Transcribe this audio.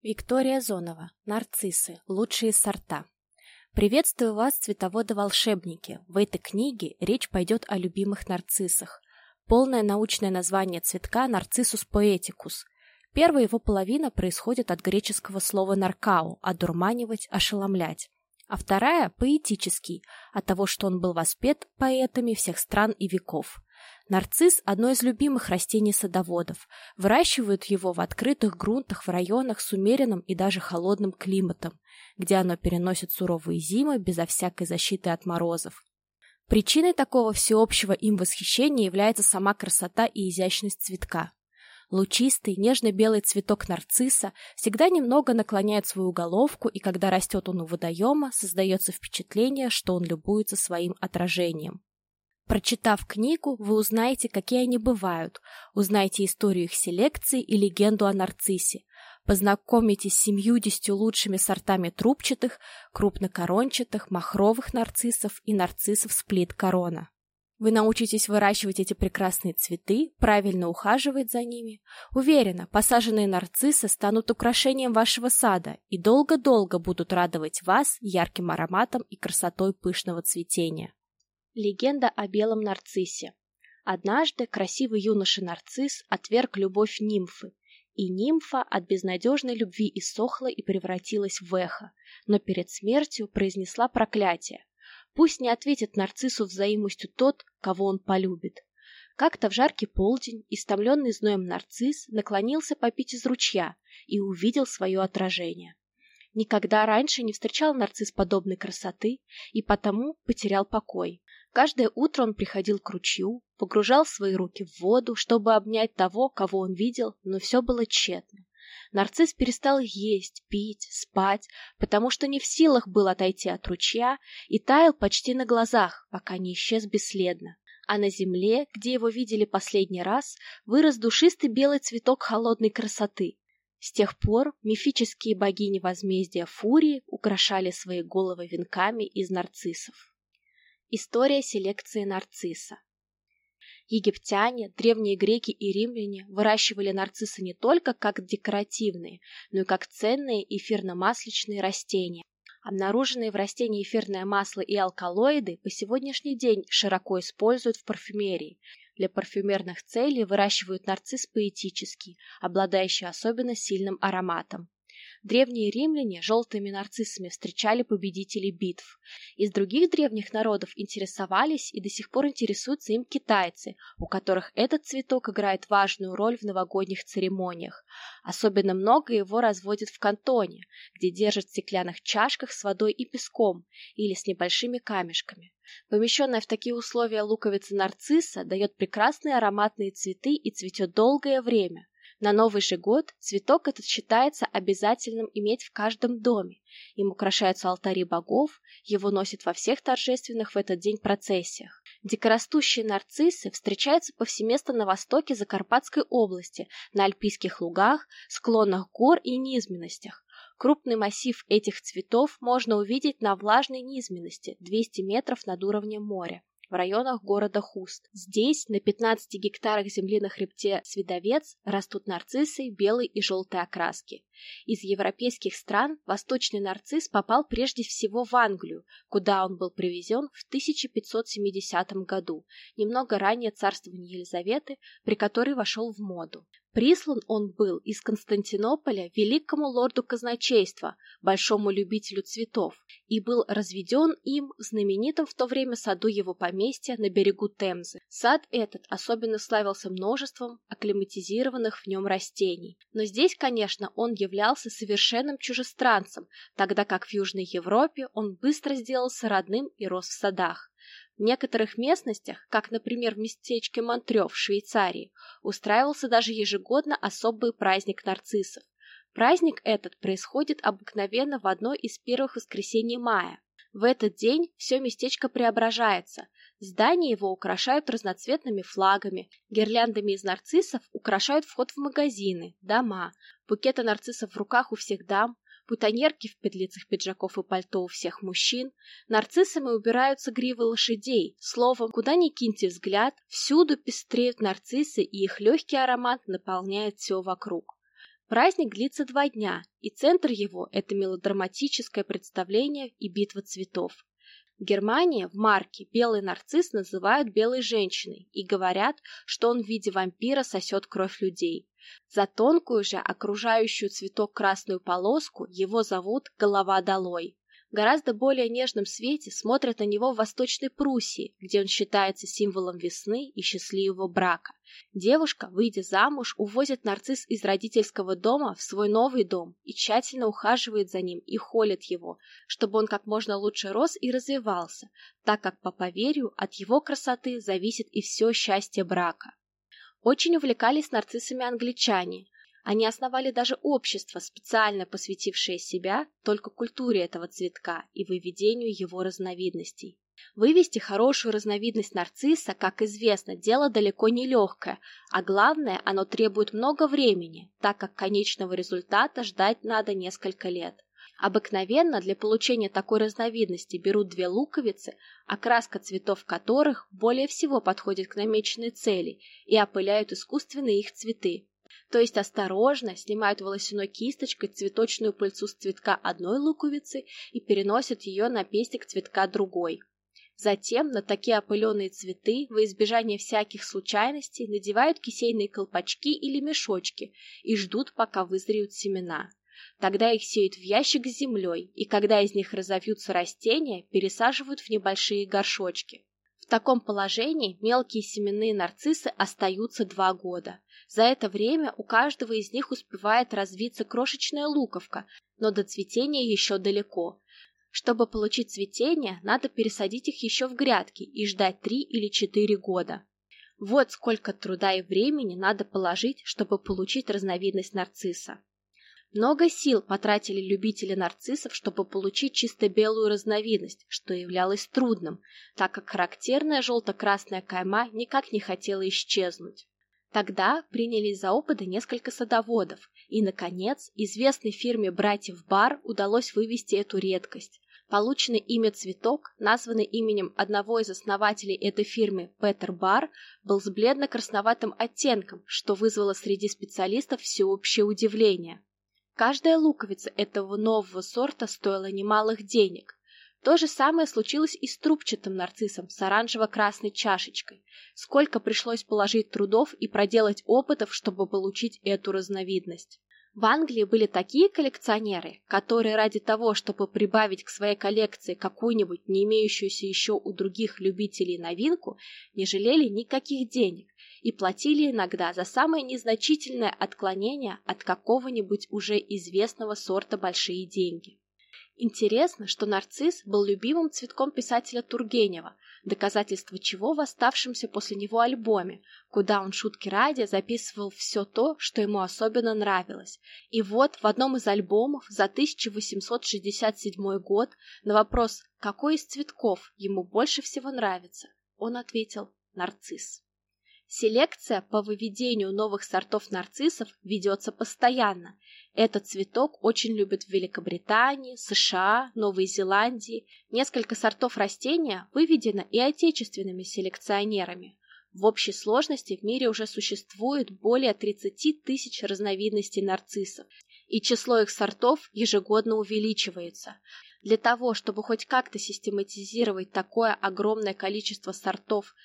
Виктория Зонова. Нарциссы. Лучшие сорта. Приветствую вас, цветоводы-волшебники. В этой книге речь пойдет о любимых нарциссах. Полное научное название цветка Narcissus poeticus. Первая его половина происходит от греческого слова «наркау» – одурманивать, ошеломлять. А вторая – поэтический, от того, что он был воспет поэтами всех стран и веков. Нарцисс – одно из любимых растений садоводов. Выращивают его в открытых грунтах в районах с умеренным и даже холодным климатом, где оно переносит суровые зимы безо всякой защиты от морозов. Причиной такого всеобщего им восхищения является сама красота и изящность цветка. Лучистый, нежно-белый цветок нарцисса всегда немного наклоняет свою головку, и когда растет он у водоема, создается впечатление, что он любуется своим отражением. Прочитав книгу, вы узнаете, какие они бывают, узнаете историю их селекции и легенду о нарциссе, познакомитесь с 70 лучшими сортами трубчатых, крупнокорончатых, махровых нарциссов и нарциссов сплит-корона. Вы научитесь выращивать эти прекрасные цветы, правильно ухаживать за ними. Уверена, посаженные нарциссы станут украшением вашего сада и долго-долго будут радовать вас ярким ароматом и красотой пышного цветения. Легенда о белом нарциссе. Однажды красивый юноша-нарцисс отверг любовь нимфы, и нимфа от безнадежной любви иссохла и превратилась в эхо, но перед смертью произнесла проклятие. Пусть не ответит нарциссу взаимностью тот, кого он полюбит. Как-то в жаркий полдень истомленный зноем нарцисс наклонился попить из ручья и увидел свое отражение. Никогда раньше не встречал нарцисс подобной красоты и потому потерял покой. Каждое утро он приходил к ручью, погружал свои руки в воду, чтобы обнять того, кого он видел, но все было тщетно. Нарцисс перестал есть, пить, спать, потому что не в силах был отойти от ручья и таял почти на глазах, пока не исчез бесследно. А на земле, где его видели последний раз, вырос душистый белый цветок холодной красоты. С тех пор мифические богини возмездия Фурии украшали свои головы венками из нарциссов. История селекции нарцисса. Египтяне, древние греки и римляне выращивали нарциссы не только как декоративные, но и как ценные эфирно-масличные растения. Обнаруженные в растении эфирное масло и алкалоиды по сегодняшний день широко используют в парфюмерии. Для парфюмерных целей выращивают нарцисс поэтический, обладающий особенно сильным ароматом. Древние римляне желтыми нарциссами встречали победителей битв. Из других древних народов интересовались и до сих пор интересуются им китайцы, у которых этот цветок играет важную роль в новогодних церемониях. Особенно много его разводят в Кантоне, где держат в стеклянных чашках с водой и песком или с небольшими камешками. Помещенная в такие условия луковица нарцисса дает прекрасные ароматные цветы и цветет долгое время. На Новый же год цветок этот считается обязательным иметь в каждом доме. Им украшаются алтари богов, его носят во всех торжественных в этот день процессиях. Дикорастущие нарциссы встречаются повсеместно на востоке Закарпатской области, на альпийских лугах, склонах гор и низменностях. Крупный массив этих цветов можно увидеть на влажной низменности 200 метров над уровнем моря, в районах города Хуст. Здесь, на 15 гектарах земли на хребте Свидовец, растут нарциссы белой и желтой окраски. Из европейских стран восточный нарцисс попал прежде всего в Англию, куда он был привезен в 1570 году, немного ранее царствования Елизаветы, при которой вошел в моду. Прислан он был из Константинополя великому лорду казначейства, большому любителю цветов, и был разведен им в знаменитом в то время саду его поместья на берегу Темзы. Сад этот особенно славился множеством акклиматизированных в нем растений. Но здесь, конечно, он являлся совершенным чужестранцем, тогда как в Южной Европе он быстро сделался родным и рос в садах. В некоторых местностях, как, например, в местечке Монтрё в Швейцарии, устраивался даже ежегодно особый праздник нарциссов. Праздник этот происходит обыкновенно в одно из первых воскресений мая. В этот день все местечко преображается. Здания его украшают разноцветными флагами, гирляндами из нарциссов украшают вход в магазины, дома, букеты нарциссов в руках у всех дам, бутоньерки в петлицах пиджаков и пальто у всех мужчин, нарциссами убираются гривы лошадей. Словом, куда ни киньте взгляд, всюду пестреют нарциссы, и их легкий аромат наполняет все вокруг. Праздник длится 2 дня, и центр его – это мелодраматическое представление и битва цветов. В Германии в марке белый нарцисс называют белой женщиной и говорят, что он в виде вампира сосет кровь людей. За тонкую же, окружающую цветок красную полоску, его зовут «голова долой». В гораздо более нежном свете смотрят на него в Восточной Пруссии, где он считается символом весны и счастливого брака. Девушка, выйдя замуж, увозит нарцисс из родительского дома в свой новый дом и тщательно ухаживает за ним и холит его, чтобы он как можно лучше рос и развивался, так как, по поверью, от его красоты зависит и все счастье брака. Очень увлекались нарциссами англичане. Они основали даже общество, специально посвятившее себя только культуре этого цветка и выведению его разновидностей. Вывести хорошую разновидность нарцисса, как известно, дело далеко не легкое, а главное, оно требует много времени, так как конечного результата ждать надо несколько лет. Обыкновенно для получения такой разновидности берут 2 луковицы, окраска цветов которых более всего подходит к намеченной цели, и опыляют искусственные их цветы. То есть осторожно снимают волосяной кисточкой цветочную пыльцу с цветка одной луковицы и переносят ее на пестик цветка другой. Затем на такие опыленные цветы, во избежание всяких случайностей, надевают кисейные колпачки или мешочки и ждут, пока вызреют семена. Тогда их сеют в ящик с землей, и когда из них разовьются растения, пересаживают в небольшие горшочки. В таком положении мелкие семенные нарциссы остаются 2 года. За это время у каждого из них успевает развиться крошечная луковка, но до цветения еще далеко. Чтобы получить цветение, надо пересадить их еще в грядки и ждать 3 или 4 года. Вот сколько труда и времени надо положить, чтобы получить разновидность нарцисса. Много сил потратили любители нарциссов, чтобы получить чисто белую разновидность, что являлось трудным, так как характерная желто-красная кайма никак не хотела исчезнуть. Тогда принялись за опыты несколько садоводов, и, наконец, известной фирме братьев Бар удалось вывести эту редкость. Полученный ими цветок, названный именем одного из основателей этой фирмы Петер Бар, был с бледно-красноватым оттенком, что вызвало среди специалистов всеобщее удивление. Каждая луковица этого нового сорта стоила немалых денег. То же самое случилось и с трубчатым нарциссом с оранжево-красной чашечкой. Сколько пришлось положить трудов и проделать опытов, чтобы получить эту разновидность. В Англии были такие коллекционеры, которые ради того, чтобы прибавить к своей коллекции какую-нибудь не имеющуюся еще у других любителей новинку, не жалели никаких денег и платили иногда за самое незначительное отклонение от какого-нибудь уже известного сорта большие деньги. Интересно, что нарцисс был любимым цветком писателя Тургенева, доказательство чего в оставшемся после него альбоме, куда он шутки ради записывал все то, что ему особенно нравилось. И вот в одном из альбомов за 1867 год на вопрос, какой из цветков ему больше всего нравится, он ответил «нарцисс». Селекция по выведению новых сортов нарциссов ведется постоянно. Этот цветок очень любят в Великобритании, США, Новой Зеландии. Несколько сортов растения выведено и отечественными селекционерами. В общей сложности в мире уже существует более 30 тысяч разновидностей нарциссов, и число их сортов ежегодно увеличивается. Для того, чтобы хоть как-то систематизировать такое огромное количество сортов,